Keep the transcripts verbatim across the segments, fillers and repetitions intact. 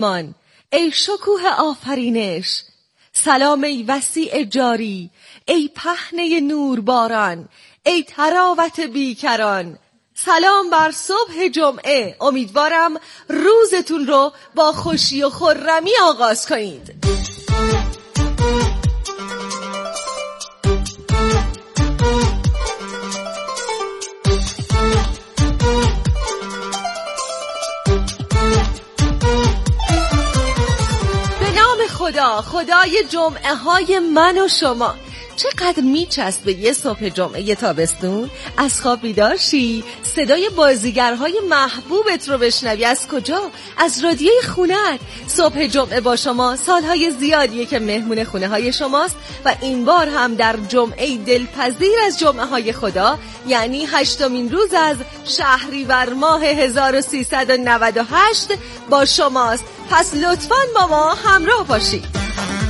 من ای شکوه آفرینش، سلام ای وسیع جاری، ای پهنه نور باران، ای تراوت بیکران. سلام بر صبح جمعه، امیدوارم روزتون رو با خوشی و خرمی آغاز کنید. خدا، خدای جمعه های من و شما. چقدر میچسبه یه صبح جمعه تابستون از خواب بیدار شی، صدای بازیگرهای محبوبت رو بشنوی. از کجا؟ از رادیوی خونت. صبح جمعه با شما سالهای زیادیه که مهمون خونه های شماست و این بار هم در جمعه دلپذیر از جمعه های خدا، یعنی هشتمین روز از شهریور ماه هزار و سیصد و نود و هشت با شماست. پس لطفاً با ما همراه باشید.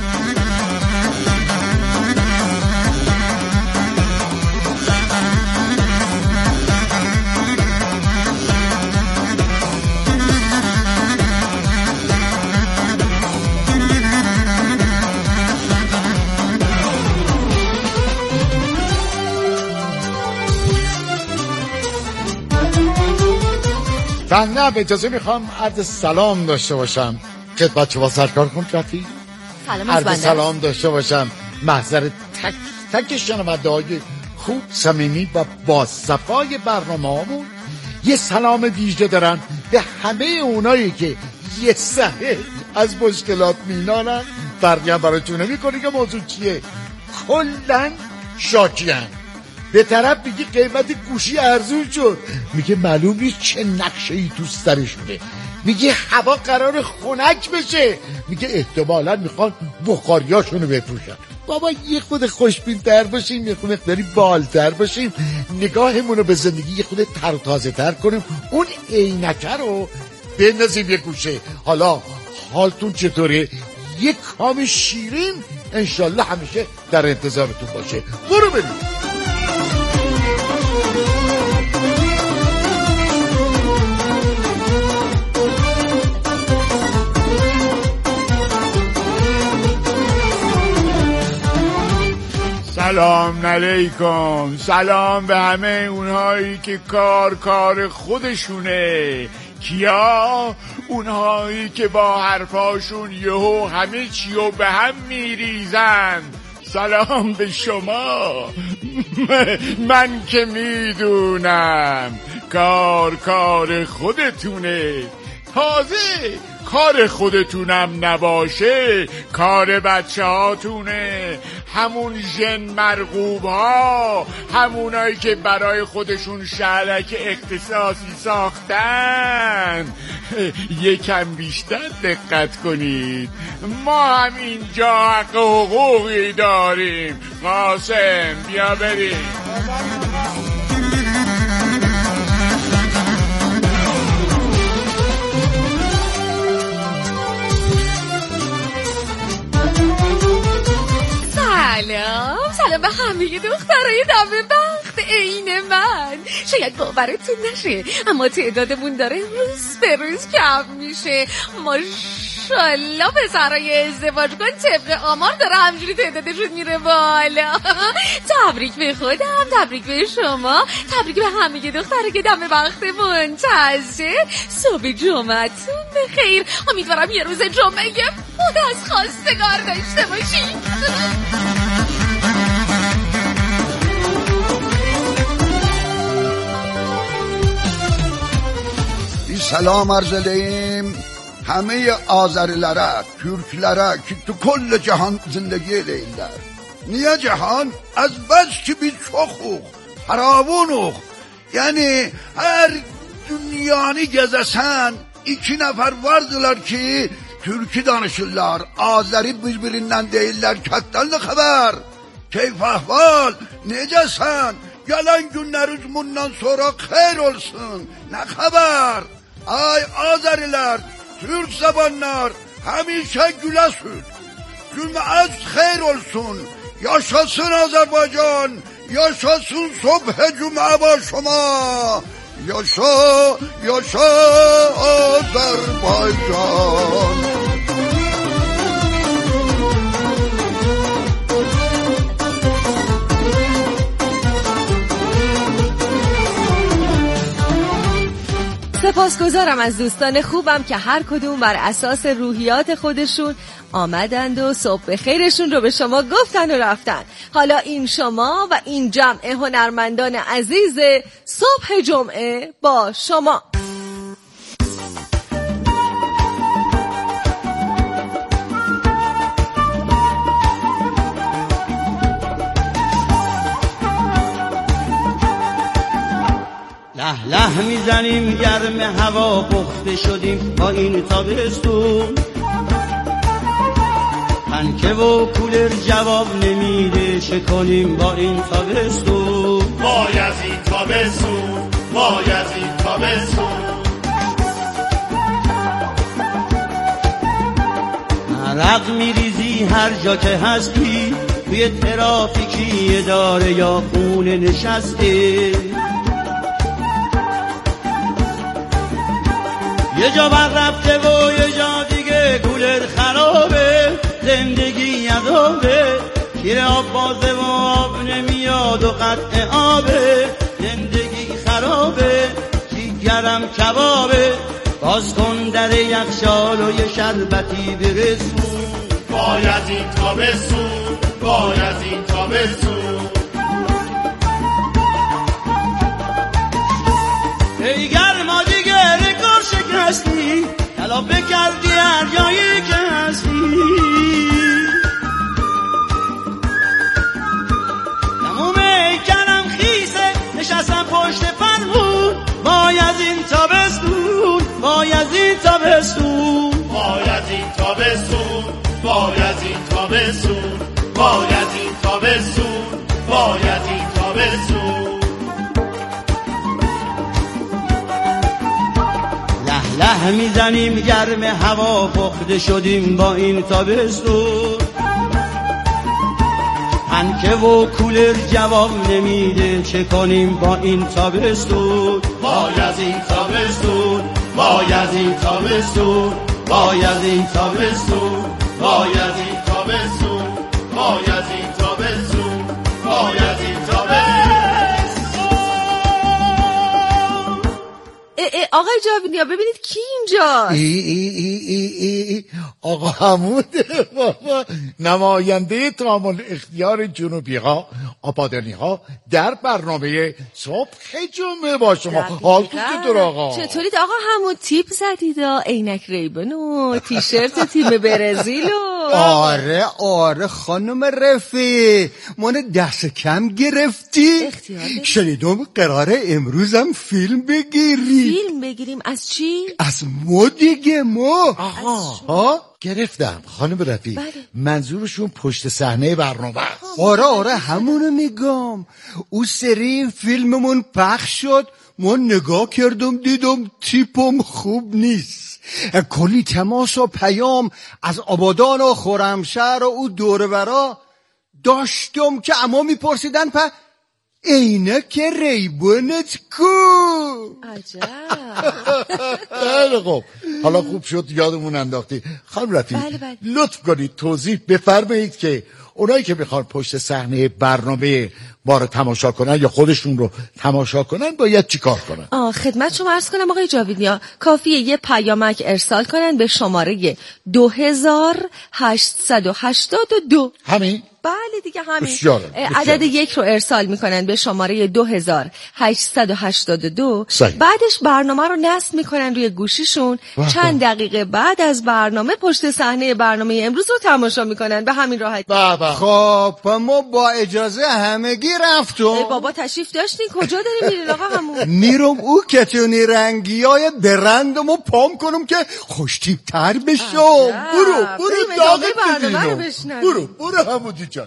بنده به اجازه میخوام عرض سلام داشته باشم خدمت شما سرکار کنترفی. سلام از عرض سلام داشته باشم محضر تک تک شنونده های خوب صمیمی و با صفای برنامه‌مون. یه سلام ویژه دارن به همه اونایی که یه سهه از مشکلات مینالن، فرقی هم براتون نمی‌کنه که موضوع چیه، کلن شاکیان. به طرف میگه قیمت گوشی ارزون شد، میگه معلوم نیست چه نقشه ای تو سرش شده، میگه هوا قرار خنک بشه، میگه احتمالاً میخوان بخاریاشونو بفروشن. بابا یه خود خوشبین تر باشیم، یه خود مقداری بالتر باشیم، نگاهمونو به زندگی یه خود تر و تازه تر کنیم، اون عینکه رو بندازیم یه گوشه. حالا حالتون چطوره؟ یه کام شیرین انشالله همیشه در انتظارتون باشه. برو بریم. سلام علیکم، سلام به همه اونهایی که کار کار خودشونه. کیا؟ اونهایی که با حرفاشون یهو همه چیو به هم میریزن. سلام به شما. من که میدونم کار کار خودتونه، تازه کار خودتونم نباشه کار بچه هاتونه، همون ژن مرغوب ها، همونایی که برای خودشون شهلک اختصاصی ساختن. یکم بیشتر دقت کنید، ما هم اینجا حق حقوقی داریم. قاسم بیا بریم. سلام سلام به همه دخترای دم بخت عین من. شاید باورتون نشه اما تعدادمون داره روز به روز کم میشه. ماشاءالله پسرای ازدواج کن طبق آمار داره همجوری تعدادشون میره بالا. تبریک به خودم، تبریک به شما، تبریک به همه دخترای که دم بخت منتظر. صبح جمعتون بخیر. امیدوارم یه روز جمعه خود از خواستگار داشته باشید. سلام عرض edeyim همه آذریلere, Türklere ki تو کل جهان زندگی eyler. Niye cihan? Az bas ki biz çoxuq, faravunuq. Yani her dünyanı gezesen iki nefer vardılar ki Türkü danışırlar. Azeri birbirinden değiller. Kattan ne haber? Keyf ahval? Necesen? Gelen günleriniz bundan sonra hayır olsun. Ne haber? Ay Azeriler, Türk zabanlar, hamishe gülesin. Cümle'z hayır olsun. Yaşasın Azerbaycan, yaşasın Subh Cuma ba şoma. یاشا یاشا آذربایجان. سپاسگزارم از دوستان خوبم که هر کدوم بر اساس روحیات خودشون آمدند و صبح خیرشون رو به شما گفتن و رفتن. حالا این شما و این جمع هنرمندان عزیز صبح جمعه با شما. له له میزنیم گرم هوا پخته شدیم با این تابستون. پنکه و کولر جواب نمیده چه کنیم با این تابستون. وای از این تابستون، وای از این تابستون. عرق میریزی هر جا که هستی، توی ترافیکی اداره یا خونه نشستی. یه جا بر رفته و یه جا دیگه کولر خرابه، زندگی عذابه، شیر آب بازه و آب نمیاد و قطع آبه. زندگی خرابه، جیگرم کبابه، باز کن در یخچال و یه شربتی برسون. وای از این تابستون، وای از این تابستون. ای گرما دیگه رکور شکستی، تلافه کردی هر جایی که هستی. تموم کنم خیسه نشستم پشت فرمون. وای از این تابستون، وای از این تابستون. وای از این تابستون، وای از این تابستون. وای از این تابستون، وای از این تابستون. له له میزنیم گرم هوا پخته شدیم با این تابستون. پنکه و کولر جواب نمیده چه کنیم با این تابستون. وای از این تابستون، وای از این تابستون. وای از این تابستون، وای از این تابستون. وای از این تابستون، وای از این تابستون. آقای جاویدیا ببینید کی اینجاست. ای ای ای ای ای آقا حموده بابا، نماینده تامل اختیار جنوبی ها آبادانی ها در برنامه صبح جمعه با شما. حالتون چطور آقا؟ چطورید آقا حمود؟ تیپ زدید عینک ریبن و تیشرت تیم برزیل و آره آره خانم رفی من دست کم گرفتی. شنیدم قراره امروزم فیلم بگیری. فیلم بگیریم از چی؟ از ما دیگه ما. آها ها گرفتم خانم رفی. بله. منظورشون پشت صحنه برنامه است. آره آره همونو میگم. او سری فیلممون پخش شد، من نگاه کردم دیدم تیپم خوب نیست. کلی تماس و پیام از آبادان و خرمشهر و او دوره برا داشتم که اما میپرسیدن په عینک ریبونت کو. عجب. بله خب حالا خوب شد یادمون انداختی. خانم رفی بله بله. لطف کنید توضیح بفرمایید که اونایی که میخوان پشت صحنه برنامه ما رو تماشا کنن یا خودشون رو تماشا کنن باید چی کار کنن؟ آه خدمت شما عرض کنم آقای جاویدیا، کافیه یه پیامک ارسال کنن به شماره دو هزار هشتصد و هشتاد و دو. همین؟ بله دیگه همین. بسیاره. عدد یک رو ارسال میکنن به شماره دو هزار هشتصد و هشتاد و دو. صحیح. بعدش برنامه رو نصب میکنن روی گوشیشون. چند دقیقه بعد از برنامه پشت صحنه برنامه امروز رو تماشا میکنن. به همین راحتی. بابا خب ما با اجازه همگی رفتم. ای بابا تشریف داشتین کجا دارین میرین آقا همون؟ میرم او کتونی رنگی های برندم و پام کنم که خوشتیب تر بشم. برو برو داغت ببینم. برو برو همونی جان.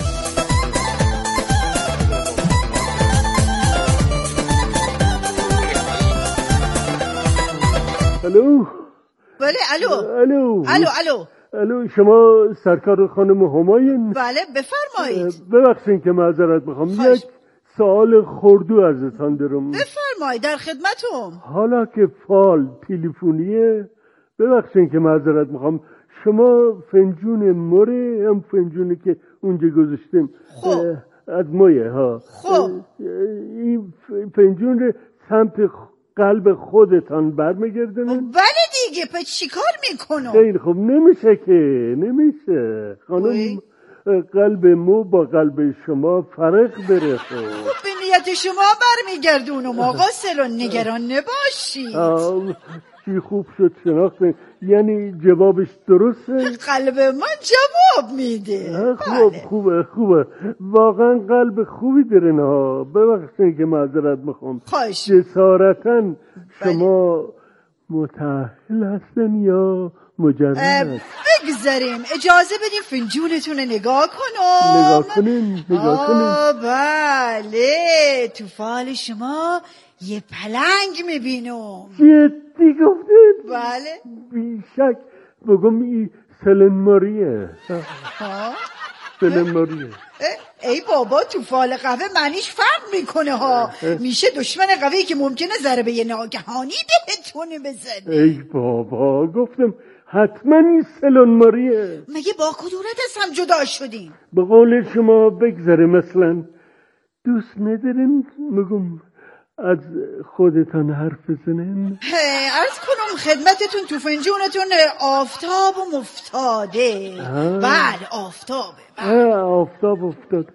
الو بله الو الو الو الو الو شما سرکار خانم همایون؟ بله بفرمایید. ببخشید که معذرت میخوام، یک سوال خردو ازتان دارم. بفرمایید بفرمایید در خدمتم. حالا که فال تلفنیه، ببخشید که معذرت میخوام، شما فنجون مره هم فنجونی که اونجا گذاشتیم خب از مایه ها. خب این فنجون رو سمت قلب خودتان برمیگردم. بله دیگه، پس چی کار میکنم؟ خیلی خب نمیشه که نمیشه خانم، قلب مو با قلب شما فرق بره. خب به نیت شما برمیگردونم آقا سلون، نگران نباشید. چی خوب شد شناختن، یعنی جوابش درسته؟ قلب من جواب میده. خوب بله. خوبه خوبه واقعا قلب خوبی دارین ها. ببخشید که معذرت میخوام. خواهش جسارتا شما بله. متأهل هستن یا مجرد؟ بگذاریم اجازه بدیم فنجونتون نگاه کنم. نگاه کنیم نگاه کنیم. بله تو فال شما یه پلنگ میبینم. جدی گفتید؟ بله بیشک بگم این سلن ماریه. ها سلن ماریه. ای بابا تو فال قهوه معنیش فرق میکنه ها. میشه دشمن قوی که ممکنه ضربه ناگهانی بهتون بزنه. ای بابا گفتم حتما این سلن ماریه. مگه با کدورت از هم جدا شدین؟ به قول شما بگذره مثلا دوست ندارین مگم از خودتان حرف بزنین؟ عرض کنم خدمتتون تو فنجونتون آفتاب و مفتاده. بله آفتابه. بله آفتاب افتاد.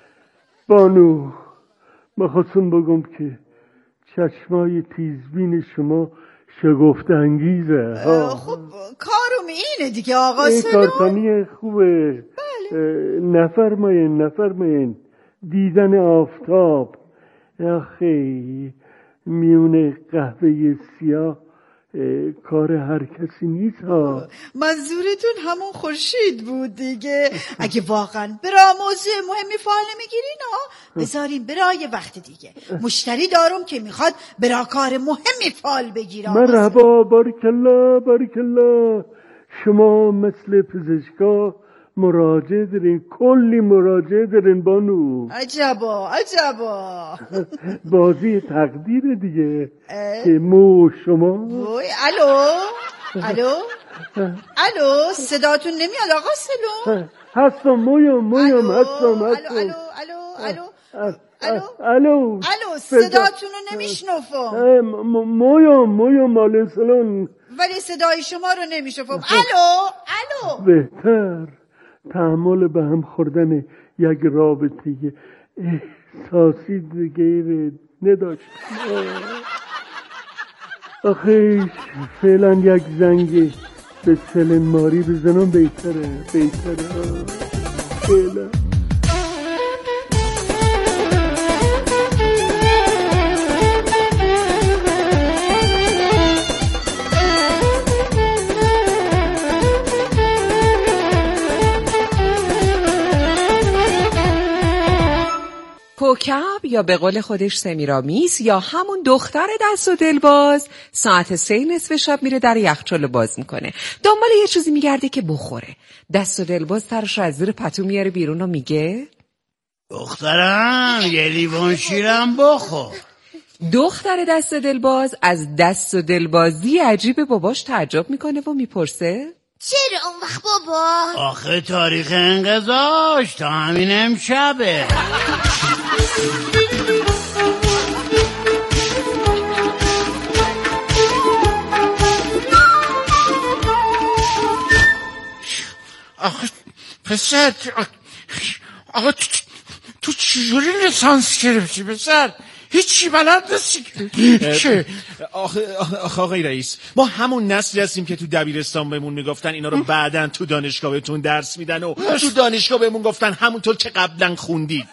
بانو میخواستم بگم که چشمای تیزبین شما شگفت انگیزه. خب کارم اینه دیگه آقا سلون. این کارتانی خوبه. بله نفرماین نفرماین دیدن آفتاب. آخی میونه قهوه سیاه کار هر کسی نیست ها. منظورتون همون خورشید بود دیگه. اگه واقعا برای موضوع مهمی فعال نمیگیرین ها بذارین برای وقت دیگه. مشتری دارم که میخواد برای کار مهمی فعال بگیره. مرحبا بارکالله بارکالله. شما مثل پزشکا مراجعه دارین، کلی مراجعه دارین بانو. عجبا عجبا. بازی تقدیر دیگه که مو شما. وای الو الو الو صداتون نمیاد آقا سلون؟ هستم مویم مویم هستم هستم. الو الو الو الو الو الو صداتون رو نمیشنفم. مویم مویم مال سلون ولی صدای شما رو نمیشنفم. الو الو. بهتر تحمل به هم خوردن یک رابطه احساسی دیگه نداشت. آخه فعلا یک زنگ به سلن ماری بزنم بهتره بهتره فعلا. کوکب یا به قول خودش سمیرامیس یا همون دختر دست و دلباز ساعت سه نصف شب میره در یخچال باز میکنه، دنبال یه چیزی میگرده که بخوره. دست و دلباز سرش از زیر پتو میاره بیرون و میگه دخترم یه لیوان شیرم بخور. دختر دست و دلباز از دست و دلبازی عجیب باباش تعجب میکنه و میپرسه چرا اون وقت بابا؟ آخه تاریخ انقضاش تا همین امشبه. آخه پسر آخه تو چجوری لیسانس گرفتی پسر؟ هیچی بلد نیستی که. آخه آخه آقای رئیس ما همون نسلی هستیم که تو دبیرستان بهمون میگفتن اینا رو بعداً تو دانشگاه بهتون درس میدن و تو دانشگاه بهمون گفتن همونطور که قبلا خوندید.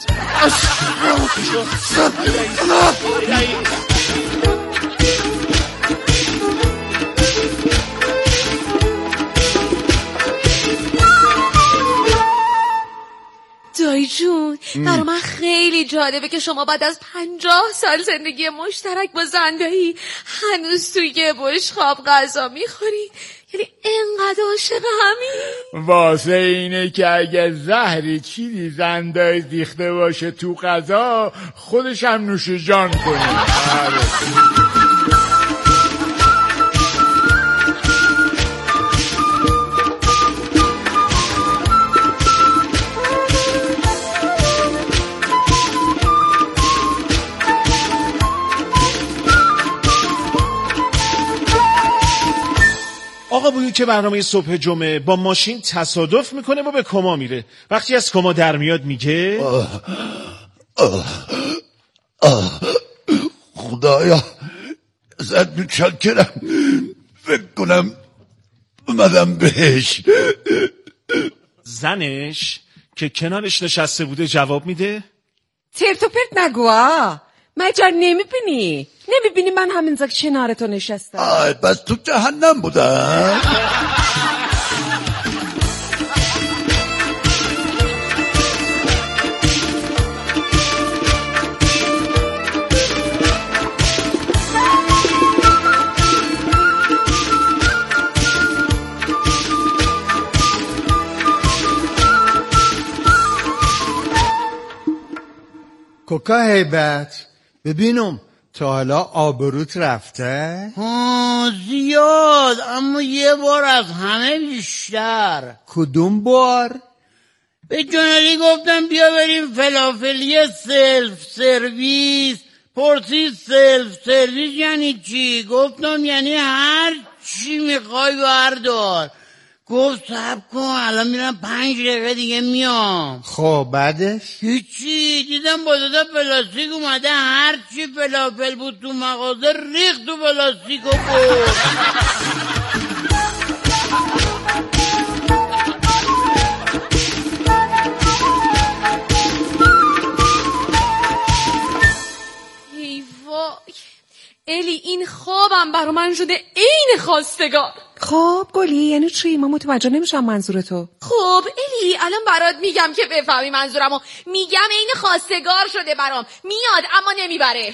دایی جون برای من خیلی جالبه که شما بعد از پنجاه سال زندگی مشترک با زندایی هنوز توی یه بشقاب غذا میخورید. ولی انقدر عاشق همین. واسه اینه که اگه زهری چیزی زندای دیخته باشه تو غذا خودش هم نوش جان کنه. آقا بویو که برنامه صبح جمعه با ماشین تصادف میکنه و به کما میره. وقتی از کما در میاد میگه آه آه آه خدایا ازت متشکرم، فکر کنم اومدم بهش. زنش که کنارش نشسته بوده جواب میده ترت و پرت نگو. مجر نمیبینی نمیبینی من همینجا کنارتو نشستم. آه بس تو جهنم بودم. کوکا هیبت ببینم تا حالا آبروت رفته؟ ها زیاد، اما یه بار از همه بیشتر. کدوم بار؟ به جنالی گفتم بیا بریم فلافلی سلف سرویس. پرسید سلف سرویس یعنی چی؟ گفتم یعنی هر چی میخوای بردار. گفت صبر کن الان میرم پنج دقیقه دیگه میام. خب بعدش؟ هیچی، دیدم با دادا پلاستیک اومده، هر چی فلافل بود تو مغازه ریخت تو پلاستیک و برد. ای وای الی، این خوابم برا من شده عین خواستگار. خب گلی یعنی چی؟ من متوجه نمیشم منظور تو. خب الی الان برات میگم که بفهمی منظورمو. میگم عین خواستگار شده برام، میاد اما نمیبره.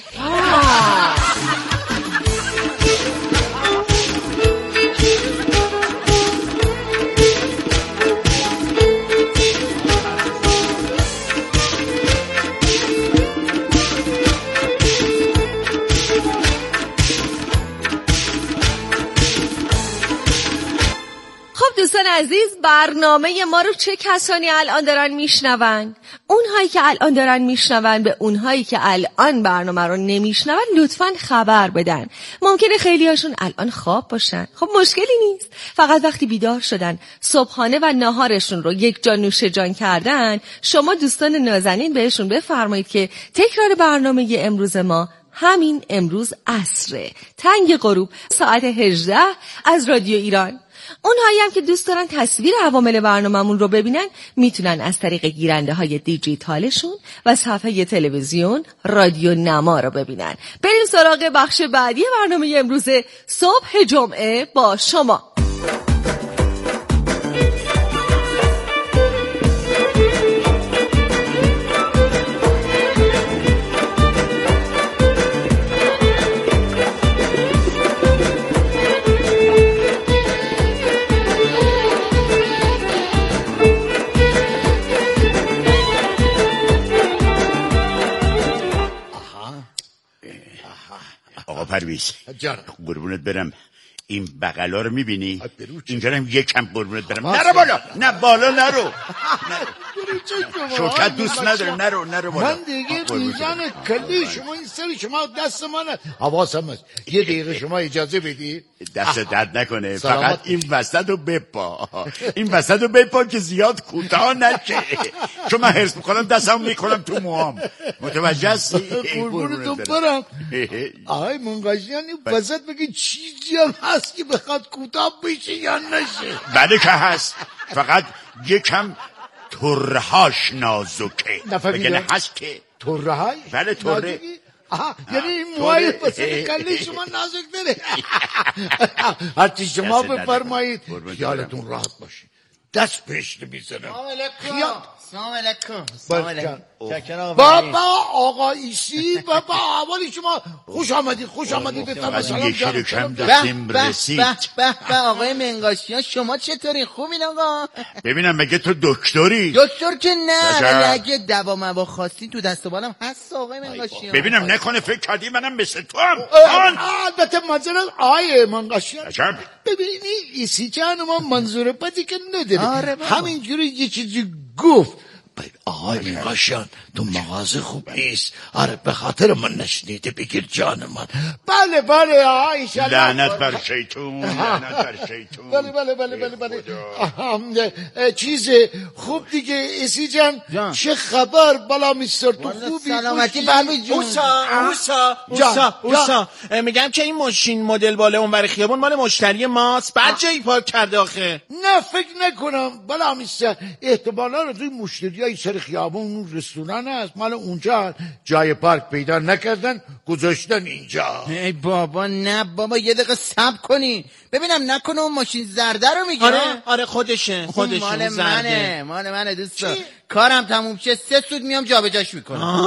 دوستان عزیز، برنامه ما رو چه کسانی الان دارن میشنون؟ اونهایی که الان دارن میشنون به اونهایی که الان برنامه رو نمیشنون لطفاً خبر بدن. ممکنه خیلی هاشون الان خواب باشن، خب مشکلی نیست. فقط وقتی بیدار شدن صبحانه و ناهارشون رو یک جا نوش جان کردن، شما دوستان نازنین بهشون بفرمایید که تکرار برنامه امروز ما همین امروز عصره تنگ غروب ساعت هجده از رادیو ایران. اونهایی هم که دوست دارن تصویر عوامل برنامه‌مون رو ببینن میتونن از طریق گیرنده های دیجیتالشون و صفحه تلویزیون رادیو نما رو ببینن. بریم سراغ بخش بعدی برنامه امروز صبح جمعه با شما. آقا پرویز قربونت برم، این بغلا رو میبینی؟ اینجا هم یکم قربونت برم. نرو بالا، نه بالا نرو. شوکت دوست نداره، نرو نرو بالا. من دیگه میزان کلی شما این سری شما دست منه حواسم هست. یه دقیقه شما اجازه بدید. دست درد نکنه، فقط این وسط رو بپا، این وسط رو بپا که زیاد کوتاه نشه، چون من حرص میکنم دستم میکنم تو موام. متوجه هستی؟ قربونتون برم. آهای منقشیانی وسط بگید چیزی هم هست که بخواد کوتاه بشه یا نشه؟ بله که هست، فقط یکم ترهاش نازکه. نفهمیدم. هست که ترهاش؟ بله تره. آها، یعنی این موهای وسط کله شما نازک داره. هرچی شما بفرمایید خیالتون راحت باشه. دست بهش نمیزنم. سلام علیکم. سلام علیکم. سلام علیکم. بابا آقا ایسی بابا اولی شما خوش آمدید خوش آمدید بفرمایید. سلام جانم. دستیم رسید. به به به آقای منقاشیان شما چطوری؟ خوبین آقا؟ ببینم مگه تو دکتری؟ دکتر که نه، ولی اگه دوا موا خواستین تو دست و بالم هست آقای منقاشیان. ببینم نکنه فکر کردی منم مثل تو هم. البته منظور آقای منقاشیان. ببینی ایسی جان ما منظور بدی که نداره. همینجوری یه چیزی گفت. آقای منقاشیان تو مغازه خوب نیست. آره به خاطر من نشنیده بگیر جان من. بله بله آقا انشالله. لعنت بر شیطون. لعنت بر شیطون. بله بله بله بله بله. چیز خوب دیگه ایسی جان چه خبر بالا میستر تو خوبی؟ سلامتی بلوی جون. اوسا اوسا اوسا اوسا میگم که این ماشین مدل بالا اون برای خیابون مال مشتری ماست. بعد جایی پارک کرده آخه. نه فکر نکنم بالا میستر احتمالا روی مشتریای سر خیابون اون رستوران هست مال اونجا جای پارک پیدا نکردن گذاشتن اینجا. ای بابا نه بابا یه دقیقه صبر کنی ببینم نکنه اون ماشین زرده رو میگه. آره آره خودشه خودشه مال منه مال منه دوستا. کارم تموم شه سه سود میام جابجاش میکنم.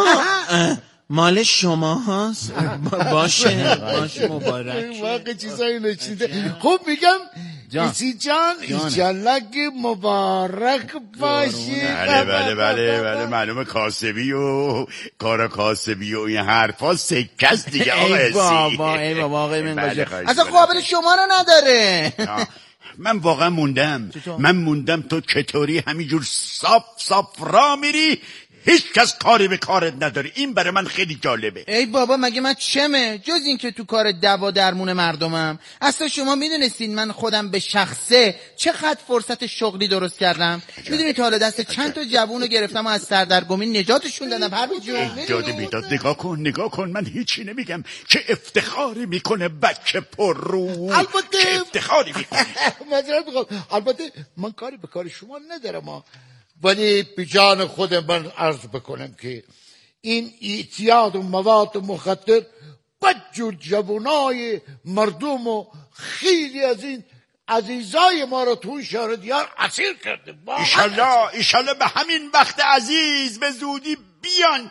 مال شما هست؟ باشه باشه مبارک. واقع چیزایی نچیده. خب میگم ایسی جان ایشالله که مبارک باشی. بله بله بله بله معلومه کاسبی و کار کاسبی و این حرفا سکست دیگه آقا ای بابا ای بابا آقای منقاشیان اصلا قابل شما رو نداره. من واقعا موندم من موندم تو چطوری همینجور صاف صاف را میری هیچ کس کاری به کارت نداره. این برای من خیلی جالبه. ای بابا مگه من چمه جز این که تو کار دوا درمون مردمم. اصلا شما میدونستین من خودم به شخصه چقدر فرصت شغلی درست کردم؟ میدونی تا حالا دست چند تا جوونو گرفتم و از سردرگمی نجاتشون دادم. پرویز جون ایجاد بیداد نگاه کن نگاه کن من هیچی نمیگم. چه افتخاری میکنه بچه پر رو. البته چه افتخاری میکنه. معذرت میخوام البته من کاری به کار شما ندارم ولی به جان خود من عرض بکنم که این اعتیاد و مواد مخدر بدجور جوانای مردم و خیلی از این عزیزای ما رو تو شهر دیار اسیر کرده. ایشالله ایشالله به همین وقت عزیز به زودی بیان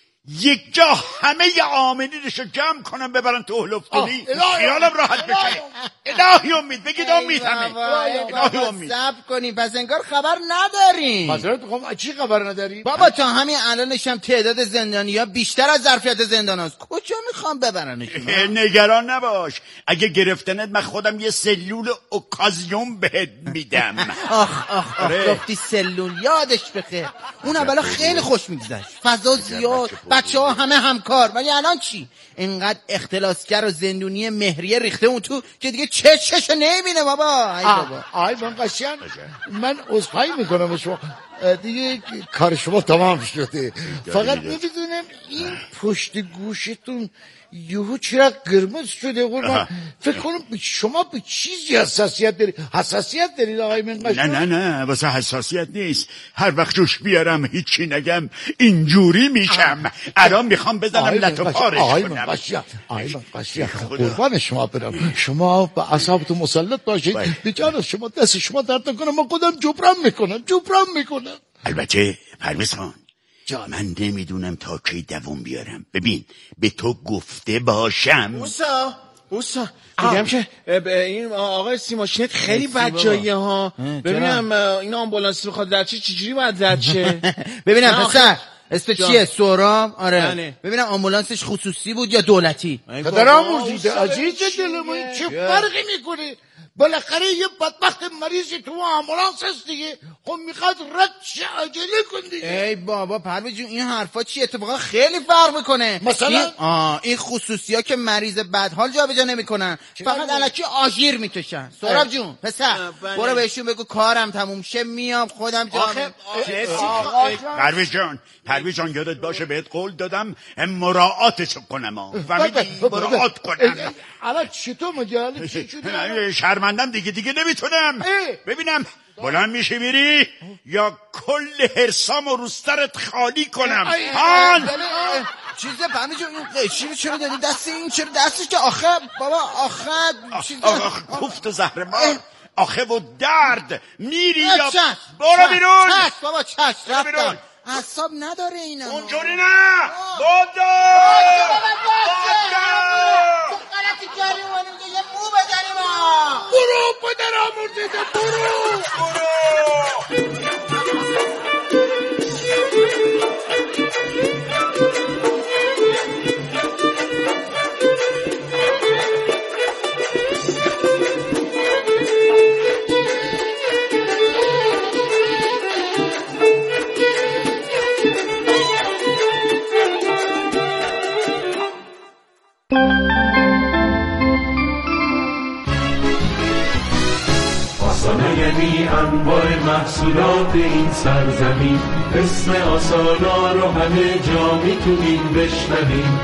یک جا همه عاملینشو جمع کنم ببرن تو هلوفتونی خیالم راحت بشه. الهی امید بگید امید همه الهی امید. صبر کنیم پس انگار خبر نداریم. حضرت خب چی خبر نداری؟ بابا تا همین الانش هم تعداد زندانیا بیشتر از ظرفیت زندان هست. کجا میخوام ببرنشون؟ نگران نباش اگه گرفتنت من خودم یه سلول اوکازیون بهت میدم. آخ آخ آخ گفتی سلول یادش بخیر. اون اولا خیلی خوش میگذشت فضا زیاد بچه ها همه همکار. ولی الان چی؟ اینقدر اختلاسگر و زندونی مهریه ریخته اون تو که دیگه چه چشو نمیبینه بابا. ای بابا آی منقاشیان من عذرخواهی میکنم شما دیگه کار شما تمام شده. فقط نمیدونم این پشت گوشتون یهو چرا قرمز شده قربان. فکر کنم شما به چیزی حساسیت دارید. حساسیت دارید آقای منقاشیان؟ نه نه نه واسه حساسیت نیست. هر وقت جوش بیارم هیچی نگم اینجوری میشم. الان میخوام بزنم لطو پارش کنم. آقای منقاشیان آقای منقاشیان قربان شما برم شما به اعصابتون مسلط باشید. به جان شما دست شما درد نکنه من خودم جبران میکنم جبران میکنم. البته پرویز خان من نمیدونم تا کی دووم بیارم. ببین به تو گفته باشم اوسا اوسا میگم که این آقای سیماشینت خیلی بدجاییه ها. ببینم این آمبولانس بخواد رد شه چجوری باید رد شه؟ ببینم پسر اسم چیه؟ سهراب؟ آره ببینم آمبولانسش خصوصی بود یا دولتی؟ پدرام مرجیده عزیز دلم چه فرقی میکنه؟ بالاخره یه بدبخت مریضی تو آمبولانس هست دیگه. خب میخواد رد شه عجله کن دیگه. ای بابا پرویز جون این حرفا چیه؟ اتفاقا خیلی فرق میکنه. مثلا این آه این خصوصی ها که مریض بدحال جابجا نمیکنن فقط الکی آژیر میکشن. سهراب جون پسر برو بهشون بگو کارم تموم شه میام خودم جام. پرویز جان پرویز جان یادت باشه بهت قول دادم مراعاتشو کنم. فهمیدی؟ مراعات کنم. الان چطور مجاله چی شده؟ شرمندم دیگه دیگه نمیتونم. ببینم بلند میشه میری یا کل حرسامو رو سرت خالی کنم. هان چیزه فهمی جو این قشیر چرا داری دست این چرا دستش که آخه بابا آخه آخه کوفت و زهر ما آخه و درد میری یا چش برو بیرون. چش بابا چش رفتم. اعصاب نداره اینا. اونجوری نه بودو چه غلطی کردیم اومدیم که یه مو بزنیم ها. برو پدر آمرزیده برو برو. یعنی انواع محصولات این سرزمین، اسم آسانا رو همه جا میتونیم بشنویم.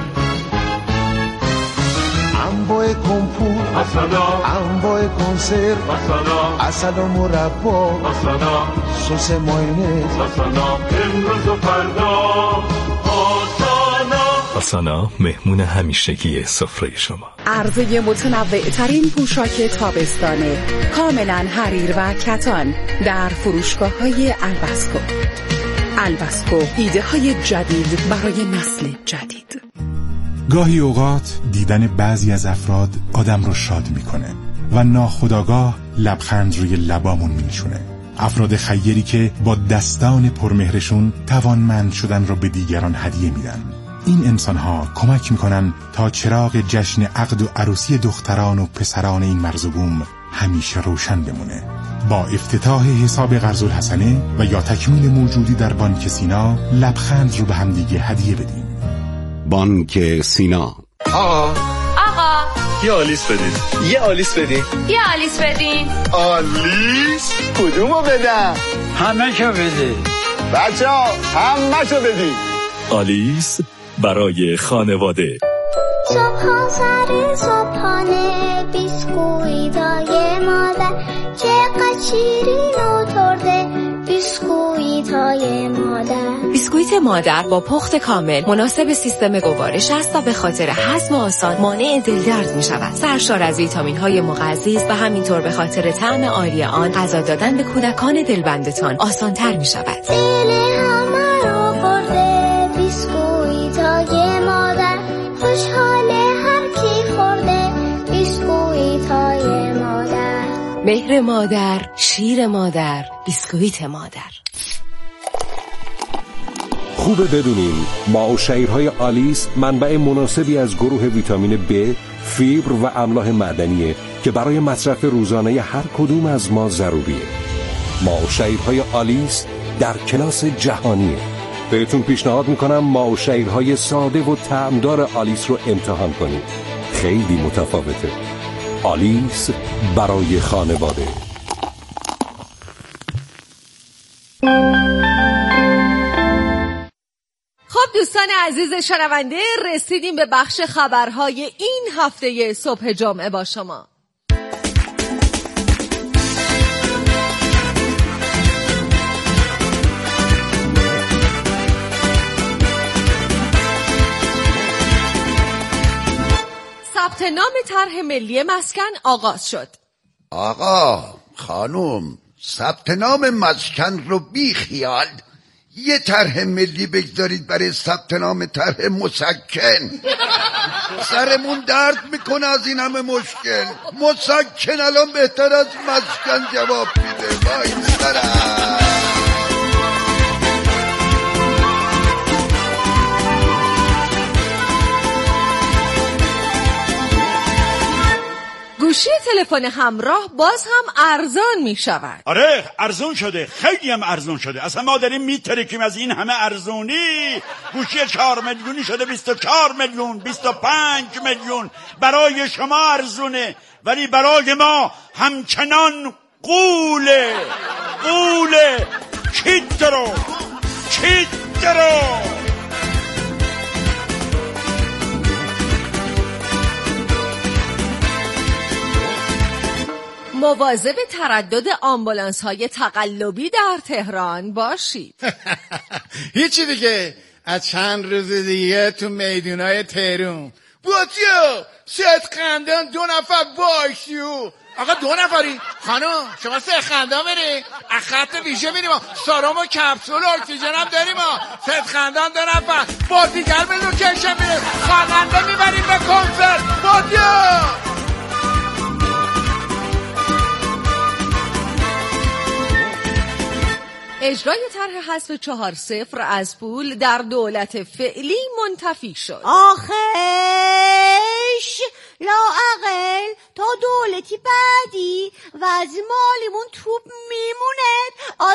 انواع کمپوت آسانا، انواع کنسرو آسانا، عسل و مربا آسانا، سس مایونز آسانا، امروز و فردا آسانا. آسانا مهمون همیشگی سفره شما. عرضه متنوع ترین پوشاک تابستانه کاملا حریر و کتان در فروشگاه های البسکو. البسکو، ایده های جدید برای نسل جدید. گاهی اوقات دیدن بعضی از افراد آدم رو شاد میکنه و ناخودآگاه لبخند روی لبامون می‌نشونه. افراد خیری که با دستان پرمهرشون توانمند شدن رو به دیگران هدیه میدن. این انسان‌ها کمک میکنن تا چراغ جشن عقد و عروسی دختران و پسران این مرز و بوم همیشه روشن بمونه. با افتتاح حساب قرض الحسنه و یا تکمیل موجودی در بانک سینا، لبخند رو به هم دیگه هدیه بدیم. بانک سینا. آقا آقا یه آلیس بدین. یه آلیس بدین. یه آلیس بدین. آلیس؟ کدومو بدم؟ همه شو بدین. بچه ها همه شو بدین. آلیس برای خانواده. صبح سر صبحانه بیسکویتای مادر چقدر شیرین و ترده بیسکویتای مادر. بیسکویت مادر با پخت کامل مناسب سیستم گوارش است و به خاطر هضم آسان مانع دلدرد می شود. سرشار از ویتامین های مغذی و همینطور به خاطر طعم عالی آن غذا دادن به کودکان دلبندتان آسان تر می شود. دل همه رو برده بیسکویتای مادر، خوشحاله هر کی خورده بیسکویتای مادر. مهر مادر، شیر مادر، بیسکویت مادر. خوبه بدونین ماء و شعیرهای آلیس منبع مناسبی از گروه ویتامین B، فیبر و املاح معدنیه که برای مصرف روزانه هر کدوم از ما ضروریه. ماء و شعیرهای آلیس در کلاس جهانیه. بهتون پیشنهاد میکنم ماء و شعیرهای ساده و طعمدار آلیس رو امتحان کنید. خیلی متفاوته. آلیس برای خانواده. خب دوستان عزیز شنونده، رسیدیم به بخش خبرهای این هفته صبح جمعه با شما. ثبت نام طرح ملی مسکن آغاز شد. آقا خانوم، ثبت نام مسکن رو بی خیال یه طرح ملی بگذارید برای ثبت نام طرح مسکن. سرمون درد میکنه از این همه مشکل. مسکن الان بهتر از مسکن جواب میده. وای سرم. گوشی تلفن همراه باز هم ارزان می شود. آره ارزون شده، خیلی هم ارزون شده. اصلا ما داریم میترکیم از این همه ارزونی. گوشی چهار میلیونی شده بیست و چهار میلیون، بیست و پنج میلیون. برای شما ارزونه ولی برای ما همچنان قوله قوله. چیت درو چیت درو. مواظب تردد آمبولانس های تقلبی در تهران باشید. هیچی دیگه، از چند روز دیگه تو میدونای تهران باتیو سیاد خندان دو نفر باشیو آقا دو نفری خانم شما سه خندان بریم از خط ویژه میریم سارم و کپسول و اکسیژن هم داریم سه خندان دو نفر بازیگر به لوکیشن میریم خواننده میبریم به کنسرت بادیا. اجرای طرح حذف چهار صفر از پول در دولت فعلی منتفی شد. آخش لااقل تا دولتی بعدی و از مالیمون توپ میمونه.